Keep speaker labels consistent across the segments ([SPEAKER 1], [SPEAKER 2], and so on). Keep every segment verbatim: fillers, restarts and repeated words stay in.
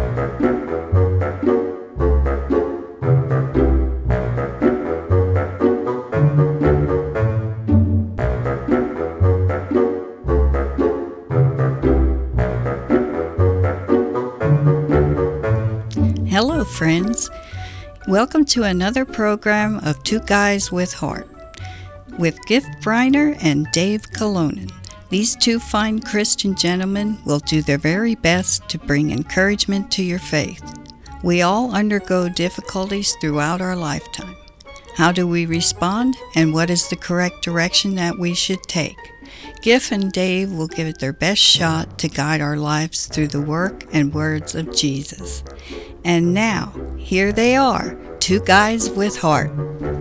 [SPEAKER 1] Hello, friends. Welcome to another program of Two Guys with Heart with Gift Briner and Dave Colonen. These two fine Christian gentlemen will do their very best to bring encouragement to your faith. We all undergo difficulties throughout our lifetime. How do we respond, and what is the correct direction that we should take? Giff and Dave will give it their best shot to guide our lives through the work and words of Jesus. And now, here they are, Two Guys with Heart.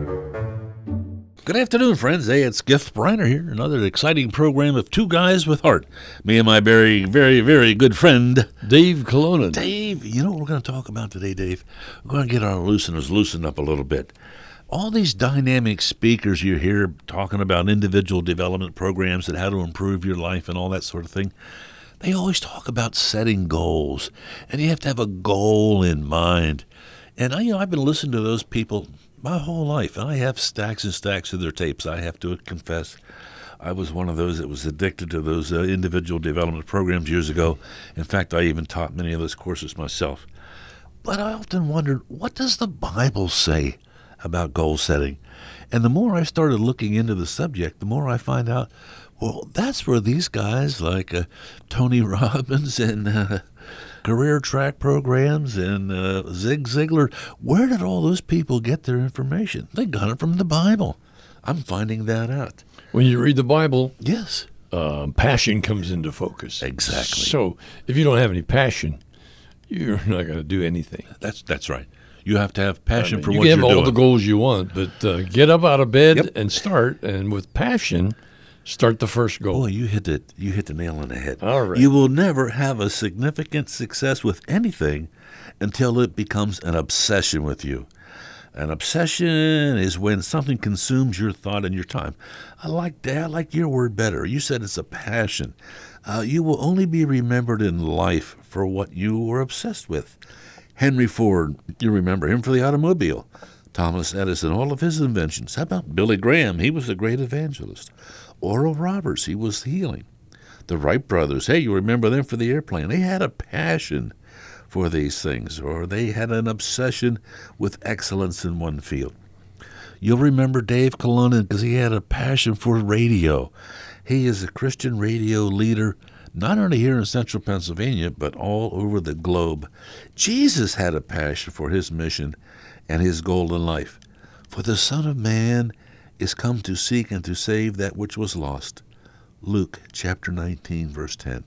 [SPEAKER 2] Good afternoon, friends. Hey, it's Gift Briner here. Another exciting program of Two Guys with Heart. Me and my very, very, very good friend,
[SPEAKER 3] Dave Colonen.
[SPEAKER 2] Dave, you know what we're going to talk about today, Dave? We're going to get our looseners loosened up a little bit. All these dynamic speakers you hear talking about individual development programs and how to improve your life and all that sort of thing, they always talk about setting goals, and you have to have a goal in mind. And I, you know, I've been listening to those people my whole life, and I have stacks and stacks of their tapes. I have to confess, I was one of those that was addicted to those uh, individual development programs years ago. In fact, I even taught many of those courses myself. But I often wondered, what does the Bible say about goal setting? And the more I started looking into the subject, the more I find out, well, that's where these guys like uh, Tony Robbins and uh, career track programs and uh, Zig Ziglar, where did all those people get their information? They got it from the Bible. I'm finding that out.
[SPEAKER 3] When you read the Bible,
[SPEAKER 2] Yes.
[SPEAKER 3] uh, passion comes into focus.
[SPEAKER 2] Exactly.
[SPEAKER 3] So if you don't have any passion, you're not going to do anything.
[SPEAKER 2] That's that's right. You have to have passion
[SPEAKER 3] I mean,
[SPEAKER 2] for
[SPEAKER 3] you
[SPEAKER 2] what
[SPEAKER 3] can
[SPEAKER 2] you're
[SPEAKER 3] have all
[SPEAKER 2] doing.
[SPEAKER 3] the goals you want, but uh, get up out of bed
[SPEAKER 2] Yep.
[SPEAKER 3] and start, and with passion, start the first goal.
[SPEAKER 2] Boy, you hit the you hit the nail on the head.
[SPEAKER 3] All right.
[SPEAKER 2] You will never have a significant success with anything until it becomes an obsession with you. An obsession is when something consumes your thought and your time. I like that. I like your word better. You said it's a passion. Uh, you will only be remembered in life for what you were obsessed with. Henry Ford, you remember him for the automobile. Thomas Edison, all of his inventions. How about Billy Graham? He was a great evangelist. Oral Roberts, he was healing. The Wright brothers, hey, you remember them for the airplane. They had a passion for these things, or they had an obsession with excellence in one field. You'll remember Dave Colonen because he had a passion for radio. He is a Christian radio leader, not only here in central Pennsylvania, but all over the globe. Jesus had a passion for his mission and his goal in life. For the Son of Man is come to seek and to save that which was lost. Luke chapter nineteen, verse ten.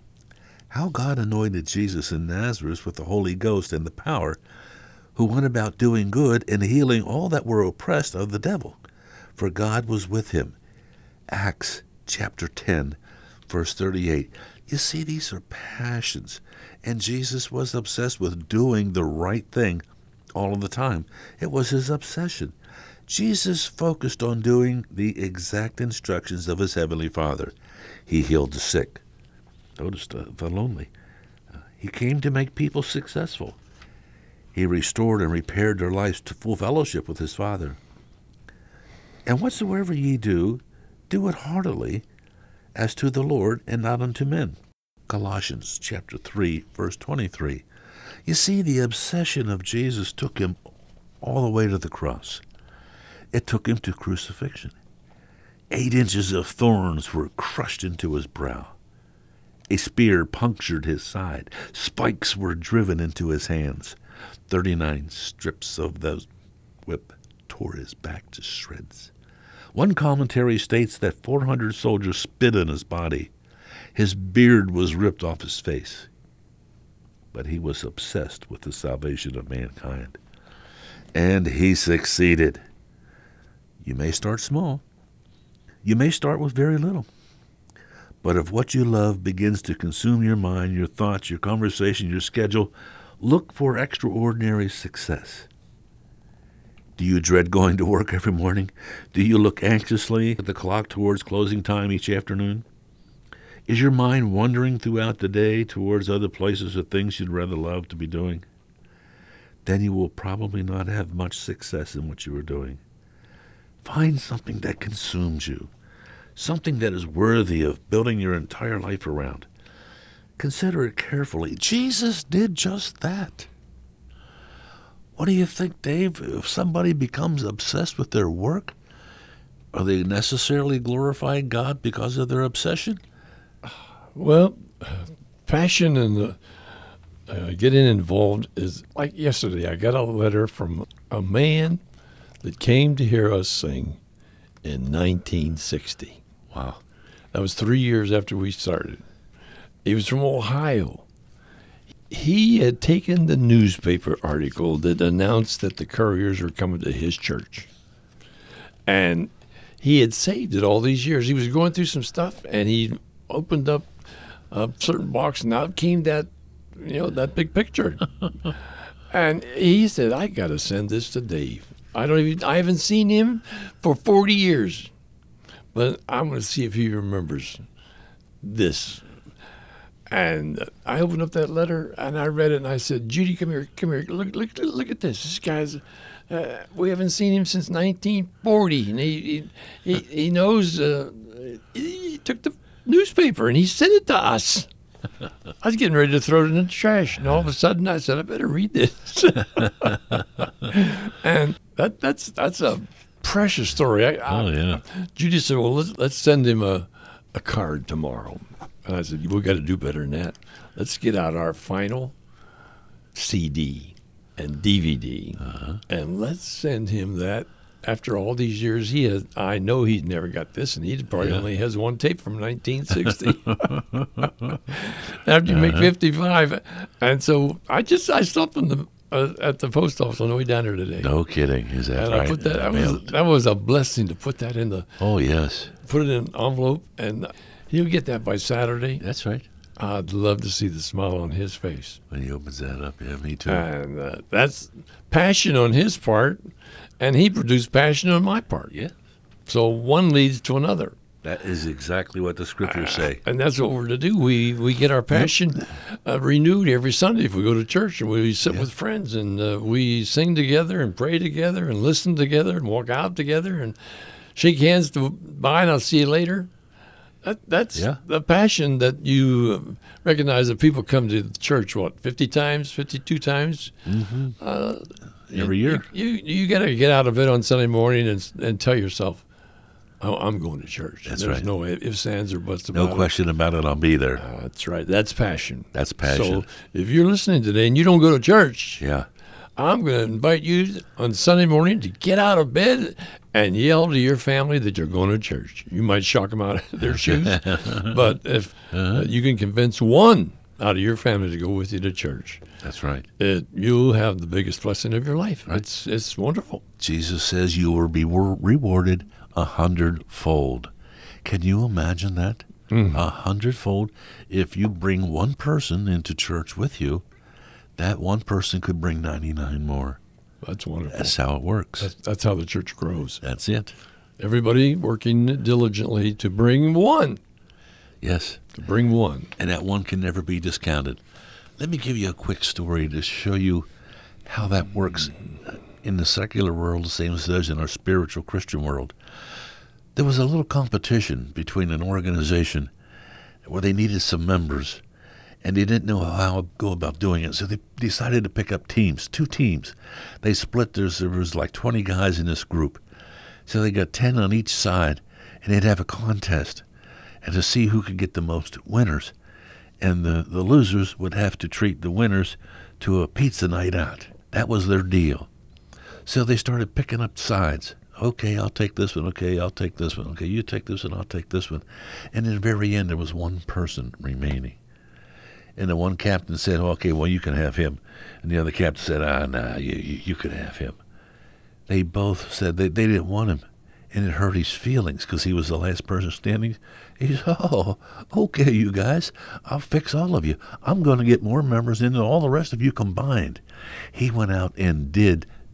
[SPEAKER 2] How God anointed Jesus in Nazareth with the Holy Ghost and the power, who went about doing good and healing all that were oppressed of the devil, for God was with him. Acts chapter ten, verse thirty-eight. You see, these are passions, and Jesus was obsessed with doing the right thing all of the time. It was his obsession. Jesus focused on doing the exact instructions of his heavenly Father. He healed the sick. Notice the, the lonely. Uh, he came to make people successful. He restored and repaired their lives to full fellowship with his Father. And whatsoever ye do, do it heartily, as to the Lord and not unto men. Colossians chapter three, verse twenty-three. You see, the obsession of Jesus took him all the way to the cross. It took him to crucifixion. Eight inches of thorns were crushed into his brow. A spear punctured his side. Spikes were driven into his hands. Thirty-nine strips of the whip tore his back to shreds. One commentary states that four hundred soldiers spit in his body. His beard was ripped off his face. But he was obsessed with the salvation of mankind. And he succeeded. You may start small. You may start with very little. But if what you love begins to consume your mind, your thoughts, your conversation, your schedule, look for extraordinary success. Do you dread going to work every morning? Do you look anxiously at the clock towards closing time each afternoon? Is your mind wandering throughout the day towards other places or things you'd rather love to be doing? Then you will probably not have much success in what you are doing. Find something that consumes you, something that is worthy of building your entire life around. Consider it carefully. Jesus did just that. What do you think, Dave? If somebody becomes obsessed with their work, are they necessarily glorifying God because of their obsession?
[SPEAKER 3] Well, passion and the, uh, getting involved is like yesterday. I got a letter from a man that came to hear us sing in nineteen sixty.
[SPEAKER 2] Wow.
[SPEAKER 3] That was three years after we started. He was from Ohio. He had taken the newspaper article that announced that the Couriers were coming to his church. And he had saved it all these years. He was going through some stuff, and he opened up a certain box, and out came that, you know, that big picture. And he said, I got to send this to Dave. I don't even, I haven't seen him for forty years, but I'm going to see if he remembers this. And I opened up that letter, and I read it, and I said, Judy, come here, come here, look, look, look at this. This guy's, uh, we haven't seen him since nineteen forty, and he he, he, he knows, uh, he took the newspaper, and he sent it to us. I was getting ready to throw it in the trash, and all of a sudden I said, I better read this. And that that's that's a precious story. I, I,
[SPEAKER 2] Oh, yeah.
[SPEAKER 3] Judy said, well, let's, let's send him a, a card tomorrow. And I said, we got to do better than that. Let's get out our final C D and D V D, uh-huh. and let's send him that. After all these years, he has. I know he's never got this, and he probably yeah. only has one tape from nineteen sixty. After you uh-huh. make fifty-five, and so I just I stopped in the uh, at the post office on the way down there today.
[SPEAKER 2] No kidding, is that
[SPEAKER 3] and
[SPEAKER 2] right?
[SPEAKER 3] I put that. That was, that was a blessing to put that in the.
[SPEAKER 2] Oh yes.
[SPEAKER 3] Put it in an envelope, and he'll get that by Saturday.
[SPEAKER 2] That's right.
[SPEAKER 3] I'd love to see the smile on his face
[SPEAKER 2] when he opens that up. Yeah, me too.
[SPEAKER 3] And uh, that's passion on his part, and he produced passion on my part.
[SPEAKER 2] Yeah.
[SPEAKER 3] So one leads to another.
[SPEAKER 2] That is exactly what the scriptures
[SPEAKER 3] uh,
[SPEAKER 2] say.
[SPEAKER 3] And that's what we're to do. We we get our passion uh, renewed every Sunday if we go to church, and we sit yeah. with friends, and uh, we sing together and pray together and listen together and walk out together and shake hands to bye, and I'll see you later. That, that's
[SPEAKER 2] yeah.
[SPEAKER 3] the passion that you recognize that people come to the church, what, fifty times, fifty-two times?
[SPEAKER 2] Mm-hmm.
[SPEAKER 3] Uh,
[SPEAKER 2] Every
[SPEAKER 3] you,
[SPEAKER 2] year.
[SPEAKER 3] You you, you got to get out of bed on Sunday morning and and tell yourself, oh, I'm going to church.
[SPEAKER 2] That's
[SPEAKER 3] There's
[SPEAKER 2] right.
[SPEAKER 3] no ifs, ands, or buts about
[SPEAKER 2] no
[SPEAKER 3] it.
[SPEAKER 2] No question about it, I'll be there.
[SPEAKER 3] Uh, that's right. That's passion.
[SPEAKER 2] That's passion.
[SPEAKER 3] So if you're listening today and you don't go to church,
[SPEAKER 2] yeah,
[SPEAKER 3] I'm going to invite you on Sunday morning to get out of bed and yell to your family that you're going to church. You might shock them out of their shoes, but if uh-huh. uh, you can convince one out of your family to go with you to church,
[SPEAKER 2] that's right.
[SPEAKER 3] It, you'll have the biggest blessing of your life. Right. It's it's wonderful.
[SPEAKER 2] Jesus says you will be rewarded a hundredfold. Can you imagine that?
[SPEAKER 3] Mm.
[SPEAKER 2] A hundredfold. If you bring one person into church with you, that one person could bring ninety-nine more.
[SPEAKER 3] That's wonderful.
[SPEAKER 2] That's how it works.
[SPEAKER 3] That's, that's how the church grows.
[SPEAKER 2] That's it.
[SPEAKER 3] Everybody working diligently to bring one.
[SPEAKER 2] Yes.
[SPEAKER 3] To bring one.
[SPEAKER 2] And that one can never be discounted. Let me give you a quick story to show you how that works in the secular world, the same as it does in our spiritual Christian world. There was a little competition between an organization where they needed some members, and they didn't know how to go about doing it, so they decided to pick up teams, two teams. They split. There's, there was like twenty guys in this group, so they got ten on each side, and they'd have a contest, and to see who could get the most winners. And the, the losers would have to treat the winners to a pizza night out. That was their deal. So they started picking up sides. Okay, I'll take this one. Okay, I'll take this one. Okay, you take this one, I'll take this one. And in the very end, there was one person remaining. And the one captain said, okay, well, you can have him. And the other captain said, ah, nah, you, you, you can have him. They both said they, they didn't want him. And it hurt his feelings because he was the last person standing. He said, oh, okay, you guys, I'll fix all of you. I'm going to get more members in than all the rest of you combined. He went out and did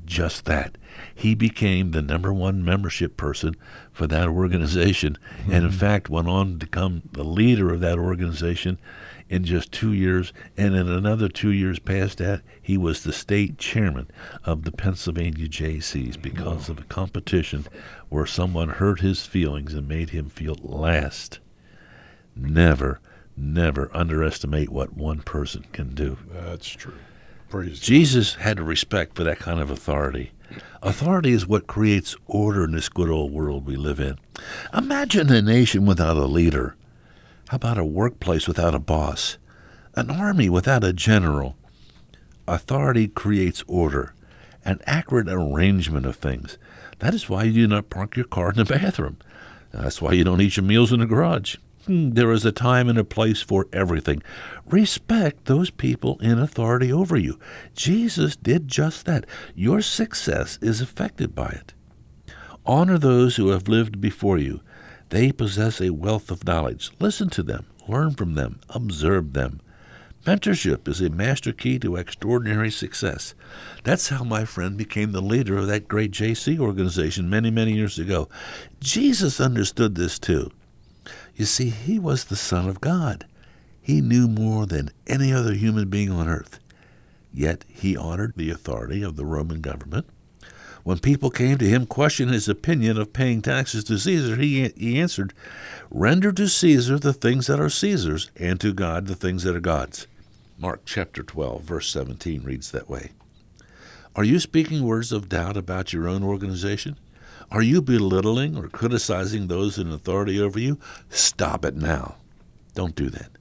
[SPEAKER 2] just that. He became the number one membership person for that organization, mm-hmm. and in fact went on to become the leader of that organization in just two years. And in another two years past that, he was the state chairman of the Pennsylvania J Cs because wow. of a competition where someone hurt his feelings and made him feel last. Never, never underestimate what one person can do.
[SPEAKER 3] That's true. Praise
[SPEAKER 2] Jesus God. Had a respect for that kind of authority. Authority is what creates order in this good old world we live in. Imagine a nation without a leader. How about a workplace without a boss? An army without a general? Authority creates order, an accurate arrangement of things. That is why you do not park your car in the bathroom. That's why you don't eat your meals in the garage. There is a time and a place for everything. Respect those people in authority over you. Jesus did just that. Your success is affected by it. Honor those who have lived before you. They possess a wealth of knowledge. Listen to them. Learn from them. Observe them. Mentorship is a master key to extraordinary success. That's how my friend became the leader of that great J C organization many, many years ago. Jesus understood this too. You see, he was the Son of God. He knew more than any other human being on earth. Yet he honored the authority of the Roman government. When people came to him questioning his opinion of paying taxes to Caesar, he, he answered, "Render to Caesar the things that are Caesar's, and to God the things that are God's." Mark chapter twelve, verse seventeen reads that way. Are you speaking words of doubt about your own organization? Are you belittling or criticizing those in authority over you? Stop it now. Don't do that.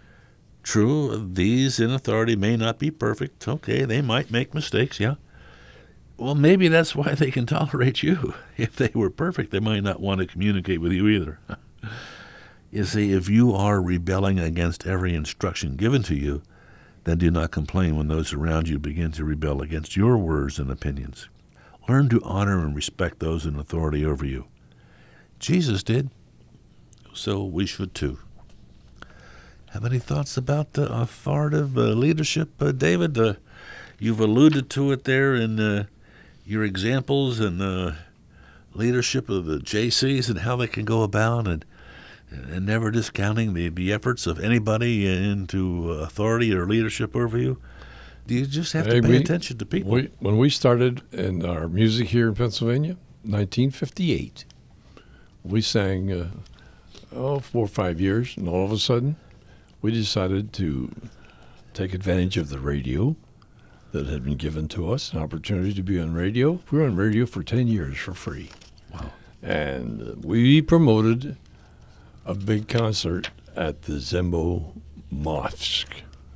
[SPEAKER 2] True, these in authority may not be perfect. Okay, they might make mistakes, yeah. Well, maybe that's why they can tolerate you. If they were perfect, they might not want to communicate with you either. You see, if you are rebelling against every instruction given to you, then do not complain when those around you begin to rebel against your words and opinions. Learn to honor and respect those in authority over you. Jesus did, so we should too. Have any thoughts about the authoritative uh, leadership, uh, David? Uh, you've alluded to it there in uh, your examples and uh, leadership of the J Cs and how they can go about, and and never discounting the, the efforts of anybody into authority or leadership over you. You just have to
[SPEAKER 3] hey,
[SPEAKER 2] pay
[SPEAKER 3] we,
[SPEAKER 2] attention to people.
[SPEAKER 3] We, when we started in our music here in Pennsylvania, nineteen fifty-eight, we sang uh, oh, four or five years, and all of a sudden, we decided to take advantage of the radio that had been given to us, an opportunity to be on radio. We were on radio for ten years for free.
[SPEAKER 2] Wow.
[SPEAKER 3] And uh, we promoted a big concert at the Zembo Mosque.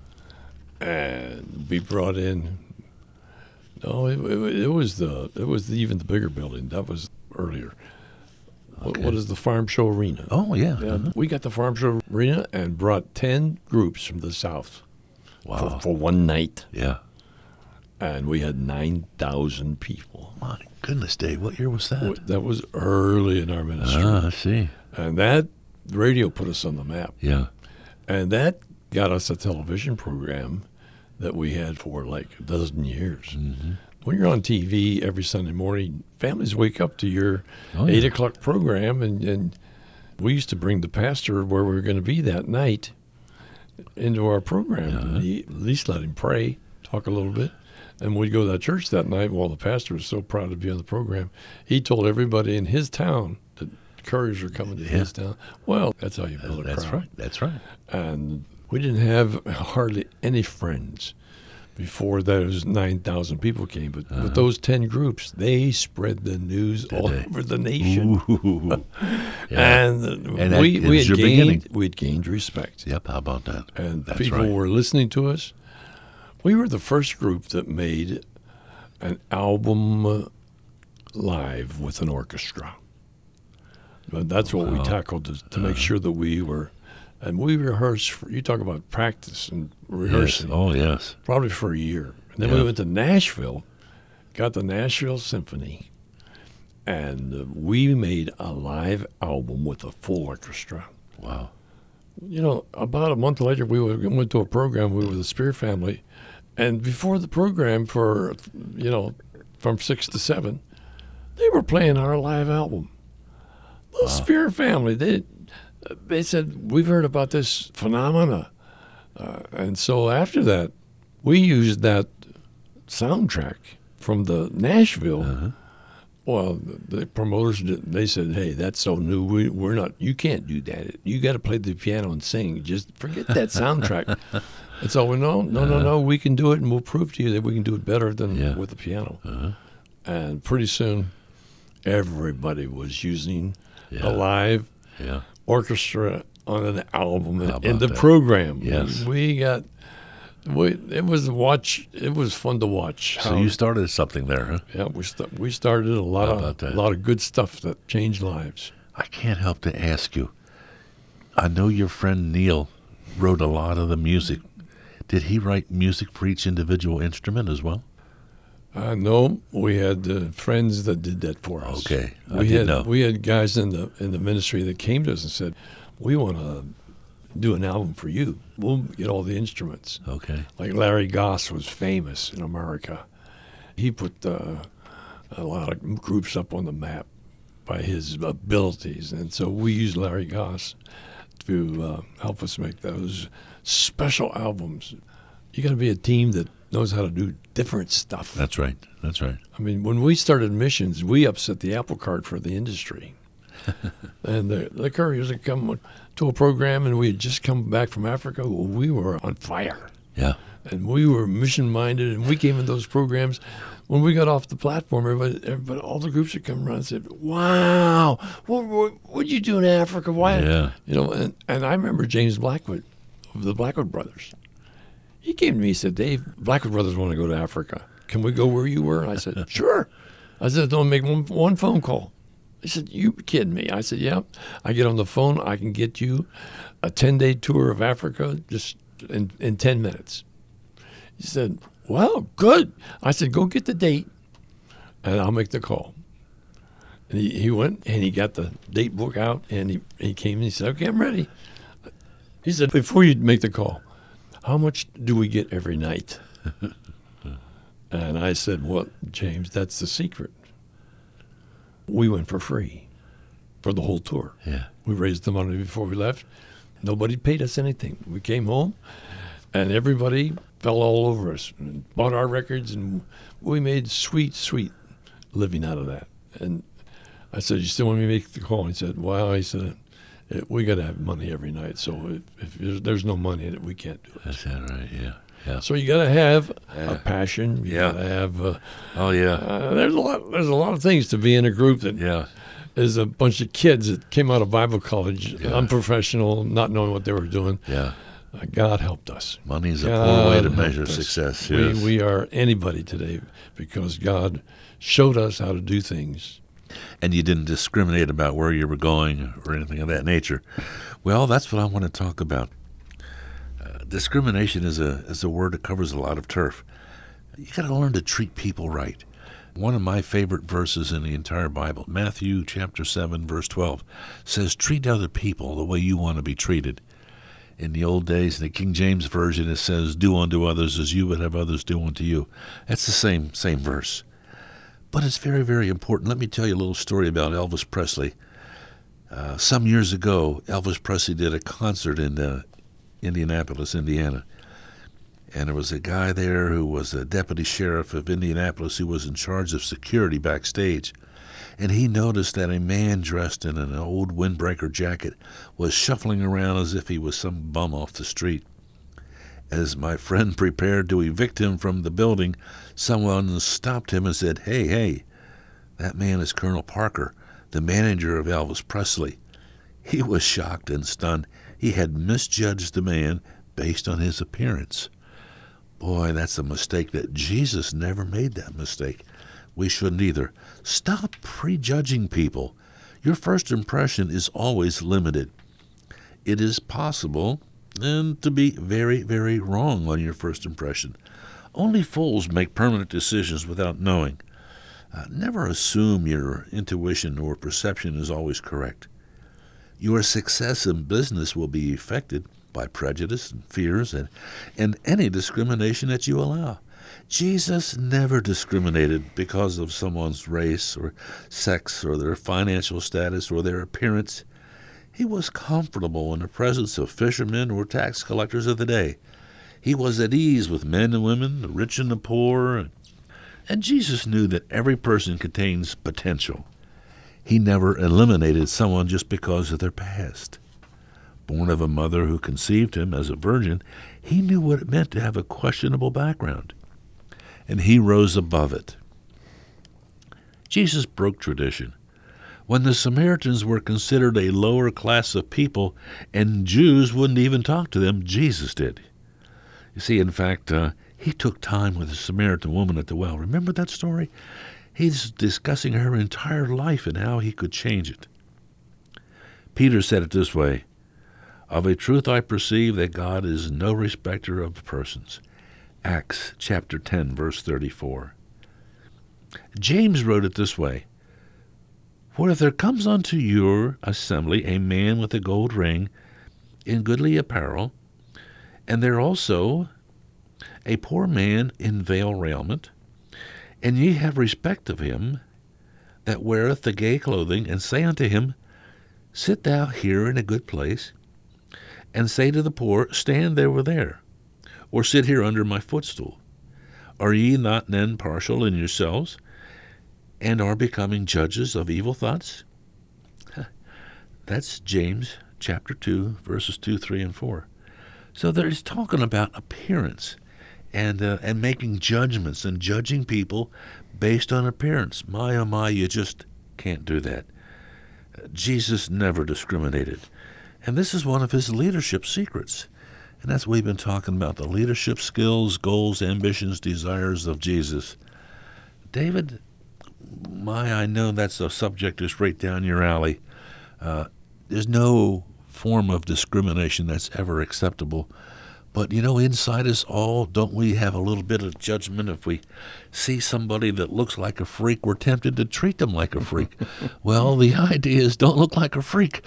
[SPEAKER 3] And we brought in, no, it, it, it was the it was the, even the bigger building. That was earlier.
[SPEAKER 2] Okay.
[SPEAKER 3] What, what is the Farm Show Arena?
[SPEAKER 2] Oh, yeah.
[SPEAKER 3] Yeah,
[SPEAKER 2] Uh-huh.
[SPEAKER 3] we got the Farm Show Arena and brought ten groups from the South
[SPEAKER 2] Wow.
[SPEAKER 3] for, for one night.
[SPEAKER 2] Yeah.
[SPEAKER 3] And we had nine thousand people.
[SPEAKER 2] My goodness, Dave, what year was that?
[SPEAKER 3] That was early in our ministry.
[SPEAKER 2] Ah, I see.
[SPEAKER 3] And that radio put us on the map.
[SPEAKER 2] Yeah.
[SPEAKER 3] And that got us a television program that we had for like a dozen years.
[SPEAKER 2] Mm-hmm.
[SPEAKER 3] When you're on T V every Sunday morning, families wake up to your
[SPEAKER 2] Oh, yeah.
[SPEAKER 3] eight o'clock program, and, and we used to bring the pastor where we were going to be that night into our program.
[SPEAKER 2] Yeah.
[SPEAKER 3] And he, at least let him pray, talk a little bit. And we'd go to that church that night while the pastor was so proud to be on the program. He told everybody in his town that couriers were coming to
[SPEAKER 2] Yeah.
[SPEAKER 3] his town. Well, that's how you build a
[SPEAKER 2] That's
[SPEAKER 3] crowd.
[SPEAKER 2] right. That's right.
[SPEAKER 3] And we didn't have hardly any friends before those nine thousand people came. But
[SPEAKER 2] Uh-huh.
[SPEAKER 3] with those ten groups, they spread the news
[SPEAKER 2] Did
[SPEAKER 3] all
[SPEAKER 2] they?
[SPEAKER 3] over the nation.
[SPEAKER 2] Ooh. Yeah.
[SPEAKER 3] And, uh,
[SPEAKER 2] And that
[SPEAKER 3] we, we,
[SPEAKER 2] was
[SPEAKER 3] had
[SPEAKER 2] your beginning.
[SPEAKER 3] gained, we'd gained respect.
[SPEAKER 2] Yep, how about that?
[SPEAKER 3] And
[SPEAKER 2] That's
[SPEAKER 3] people
[SPEAKER 2] right.
[SPEAKER 3] were listening to us. We were the first group that made an album uh, live with an orchestra. But that's what we
[SPEAKER 2] Wow.
[SPEAKER 3] tackled to, to make
[SPEAKER 2] Uh-huh.
[SPEAKER 3] sure that we were, and we rehearsed. For, you talk about practice and
[SPEAKER 2] Yes.
[SPEAKER 3] rehearsing,
[SPEAKER 2] Oh, yes.
[SPEAKER 3] probably for a year. And then
[SPEAKER 2] Yeah.
[SPEAKER 3] we went to Nashville, got the Nashville Symphony, and uh, we made a live album with a full orchestra.
[SPEAKER 2] Wow.
[SPEAKER 3] You know, about a month later, we went to a program. We were the Spear family, and before the program, for you know, from six to seven, they were playing our live album. The Spear Family, they they said, we've heard about this phenomena. Uh, and so after that, we used that soundtrack from the Nashville.
[SPEAKER 2] Uh-huh.
[SPEAKER 3] Well, the, the promoters, did- they said, hey, that's so new. We, we're not, you can't do that. You got to play the piano and sing. Just forget that soundtrack. And so we no, no, no, no, we can do it, and we'll prove to you that we can do it better than
[SPEAKER 2] Yeah.
[SPEAKER 3] with the piano.
[SPEAKER 2] Uh-huh.
[SPEAKER 3] And pretty soon, everybody was using
[SPEAKER 2] Yeah.
[SPEAKER 3] a live
[SPEAKER 2] Yeah.
[SPEAKER 3] orchestra on an album
[SPEAKER 2] How
[SPEAKER 3] in
[SPEAKER 2] about
[SPEAKER 3] the
[SPEAKER 2] that?
[SPEAKER 3] program.
[SPEAKER 2] Yes.
[SPEAKER 3] We got, we, it was watch, it was fun to watch.
[SPEAKER 2] So
[SPEAKER 3] how-
[SPEAKER 2] you started something there, huh?
[SPEAKER 3] yeah, we, st- we started a lot
[SPEAKER 2] How
[SPEAKER 3] of
[SPEAKER 2] about that?
[SPEAKER 3] a lot of good stuff that changed lives.
[SPEAKER 2] I can't help to ask you. I know your friend Neil wrote a lot of the music. Did he write music for each individual instrument as well?
[SPEAKER 3] Uh, no, we had uh, friends that did that for us.
[SPEAKER 2] Okay, I
[SPEAKER 3] we
[SPEAKER 2] didn't
[SPEAKER 3] had
[SPEAKER 2] know.
[SPEAKER 3] we had guys in the in the ministry that came to us and said, "We want to do an album for you. We'll get all the instruments."
[SPEAKER 2] Okay.
[SPEAKER 3] Like Larry Goss was famous in America. He put uh, a lot of groups up on the map by his abilities, and so we used Larry Goss to uh, help us make those special albums. You got to be a team that knows how to do different stuff.
[SPEAKER 2] That's right. That's right.
[SPEAKER 3] I mean, when we started Missions, we upset the apple cart for the industry. And the, the couriers would come to a program, and we had just come back from Africa. Well, we were on fire,
[SPEAKER 2] Yeah.
[SPEAKER 3] and we were mission-minded, and we came in those programs. When we got off the platform, everybody, everybody all the groups would come around and said, wow, what what what'd you do in Africa? Why?
[SPEAKER 2] Yeah.
[SPEAKER 3] You know, and, and I remember James Blackwood of the Blackwood Brothers. He came to me and said, Dave, Blackwood Brothers want to go to Africa. Can we go where you were? I said, sure. I said, don't make one, one phone call. He said, you kidding me? I said, yeah. I get on the phone. I can get you a ten-day tour of Africa just in, in ten minutes. He said, well, good. I said, go get the date, and I'll make the call. And he, he went, and he got the date book out, and he, he came and he said, okay, I'm ready. He said, before you make the call, how much do we get every night? And I said, well, James, that's the secret. We went for free for the whole tour.
[SPEAKER 2] Yeah.
[SPEAKER 3] We raised the money before we left. Nobody paid us anything. We came home, and everybody fell all over us and bought our records, and we made sweet, sweet living out of that. And I said, you still want me to make the call? He said, well, he said, "Eh, we got to have money every night. So if, if there's, there's no money in it, we can't do it.
[SPEAKER 2] That's that right. Yeah. Yeah.
[SPEAKER 3] So you got to have
[SPEAKER 2] Yeah.
[SPEAKER 3] a passion. You
[SPEAKER 2] Yeah.
[SPEAKER 3] got to have. Uh,
[SPEAKER 2] Oh yeah.
[SPEAKER 3] uh, there's a lot. There's a lot of things to be in a group that
[SPEAKER 2] Yeah.
[SPEAKER 3] is a bunch of kids that came out of Bible college,
[SPEAKER 2] Yeah.
[SPEAKER 3] unprofessional, not knowing what they were doing.
[SPEAKER 2] Yeah.
[SPEAKER 3] Uh, God helped us.
[SPEAKER 2] Money's a
[SPEAKER 3] God
[SPEAKER 2] poor way to
[SPEAKER 3] helped
[SPEAKER 2] measure
[SPEAKER 3] us.
[SPEAKER 2] success. Yes.
[SPEAKER 3] We we are anybody today because God showed us how to do things.
[SPEAKER 2] And you didn't discriminate about where you were going or anything of that nature. Well, that's what I want to talk about. Uh, discrimination is a is a word that covers a lot of turf. You got to learn to treat people right. One of my favorite verses in the entire Bible, Matthew chapter seven, verse twelve, says, treat other people the way you want to be treated. In the old days, in the King James Version, it says, do unto others as you would have others do unto you. That's the same same verse. But it's very, very important. Let me tell you a little story about Elvis Presley. Uh, some years ago, Elvis Presley did a concert in uh, Indianapolis, Indiana. And there was a guy there who was a deputy sheriff of Indianapolis who was in charge of security backstage. And he noticed that a man dressed in an old windbreaker jacket was shuffling around as if he was some bum off the street. As my friend prepared to evict him from the building, someone stopped him and said, hey, hey, that man is Colonel Parker, the manager of Elvis Presley. He was shocked and stunned. He had misjudged the man based on his appearance. Boy, that's a mistake that Jesus never made that mistake. We shouldn't either. Stop prejudging people. Your first impression is always limited. It is possible and to be very, very wrong on your first impression. Only fools make permanent decisions without knowing. Uh, never assume your intuition or perception is always correct. Your success in business will be affected by prejudice and fears and, and any discrimination that you allow. Jesus never discriminated because of someone's race or sex or their financial status or their appearance. He was comfortable in the presence of fishermen or tax collectors of the day. He was at ease with men and women, the rich and the poor. And Jesus knew that every person contains potential. He never eliminated someone just because of their past. Born of a mother who conceived him as a virgin, he knew what it meant to have a questionable background, and he rose above it. Jesus broke tradition. When the Samaritans were considered a lower class of people and Jews wouldn't even talk to them, Jesus did. You see, in fact, uh, he took time with the Samaritan woman at the well. Remember that story? He's discussing her entire life and how he could change it. Peter said it this way, "Of a truth I perceive that God is no respecter of persons." Acts chapter ten, verse thirty-four. James wrote it this way, "For if there comes unto your assembly a man with a gold ring in goodly apparel, and there also a poor man in veil raiment, and ye have respect of him that weareth the gay clothing, and say unto him, Sit thou here in a good place, and say to the poor, Stand there or there, or sit here under my footstool. Are ye not then partial in yourselves, and are becoming judges of evil thoughts?" That's James chapter two, verses two, three, and four. So there he's talking about appearance and uh, and making judgments and judging people based on appearance. My, oh my, you just can't do that. Jesus never discriminated. And this is one of his leadership secrets. And that's what we've been talking about, the leadership skills, goals, ambitions, desires of Jesus. David, my, I know that's a subject that's right down your alley. Uh, there's no form of discrimination that's ever acceptable. But, you know, inside us all, don't we have a little bit of judgment? If we see somebody that looks like a freak, we're tempted to treat them like a freak. Well, the idea is don't look like a freak.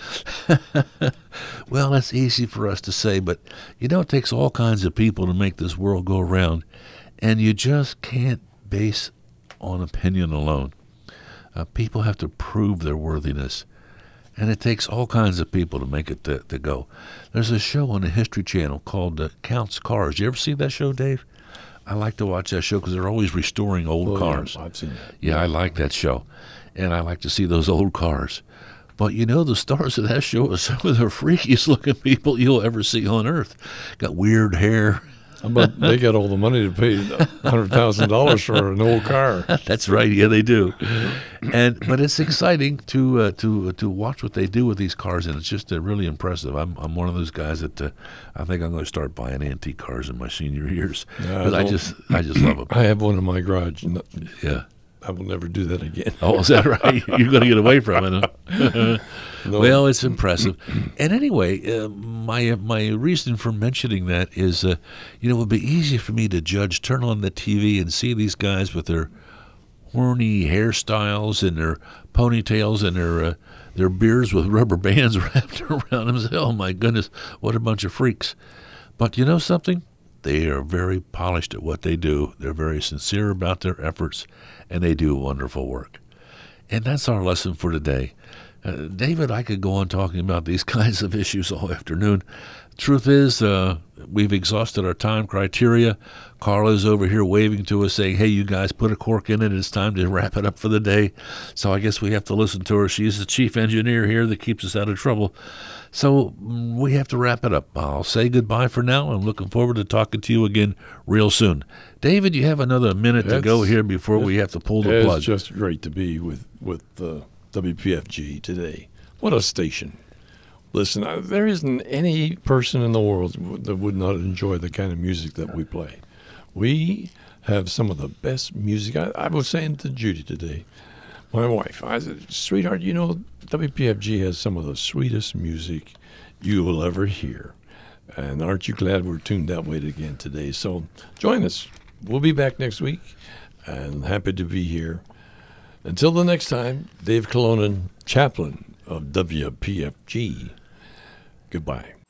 [SPEAKER 2] Well, that's easy for us to say, but, you know, it takes all kinds of people to make this world go around, and you just can't base on opinion alone. Uh, people have to prove their worthiness. And it takes all kinds of people to make it to, to go. There's a show on the History Channel called uh, Counts Cars. You ever see that show, Dave? I like to watch that show because they're always restoring old
[SPEAKER 3] oh,
[SPEAKER 2] cars.
[SPEAKER 3] Yeah, I've seen that.
[SPEAKER 2] Yeah, I like that show. And I like to see those old cars. But, you know, the stars of that show are some of the freakiest looking people you'll ever see on Earth. Got weird hair.
[SPEAKER 3] But they got all the money to pay one hundred thousand dollars for an old car.
[SPEAKER 2] That's right. Yeah, they do. And but it's exciting to uh, to uh, to watch what they do with these cars, and it's just uh, really impressive. I'm I'm one of those guys that uh, I think I'm going to start buying antique cars in my senior years.
[SPEAKER 3] Yeah, I,
[SPEAKER 2] I just I just love them.
[SPEAKER 3] I have one in my garage. And
[SPEAKER 2] yeah.
[SPEAKER 3] I will never do that again.
[SPEAKER 2] Oh, is that right? You're going to get away from it, huh?
[SPEAKER 3] No.
[SPEAKER 2] Well, it's impressive. And anyway, uh, my my reason for mentioning that is, uh, you know, it would be easy for me to judge, turn on the T V and see these guys with their horny hairstyles and their ponytails and their uh, their beards with rubber bands wrapped around them. Oh, my goodness, what a bunch of freaks. But you know something? They are very polished at what they do. They're very sincere about their efforts, and they do wonderful work. And that's our lesson for today. Uh, David, I could go on talking about these kinds of issues all afternoon. Truth is, uh, we've exhausted our time criteria. Carla's over here waving to us saying, hey, you guys, put a cork in it. It's time to wrap it up for the day. So I guess we have to listen to her. She's the chief engineer here that keeps us out of trouble. So we have to wrap it up. I'll say goodbye for now. I'm looking forward to talking to you again real soon. David, you have another minute
[SPEAKER 3] That's,
[SPEAKER 2] to go here before we have to pull the
[SPEAKER 3] it's
[SPEAKER 2] plug.
[SPEAKER 3] It's just great to be with, with uh, W P F G today. What a station. Listen, I, there isn't any person in the world that would not enjoy the kind of music that we play. We have some of the best music. I, I was saying to Judy today, my wife, I said, sweetheart, you know, W P F G has some of the sweetest music you will ever hear. And aren't you glad we're tuned that way again today? So join us. We'll be back next week, and happy to be here. Until the next time, Dave Colonen, chaplain of W P F G. Goodbye.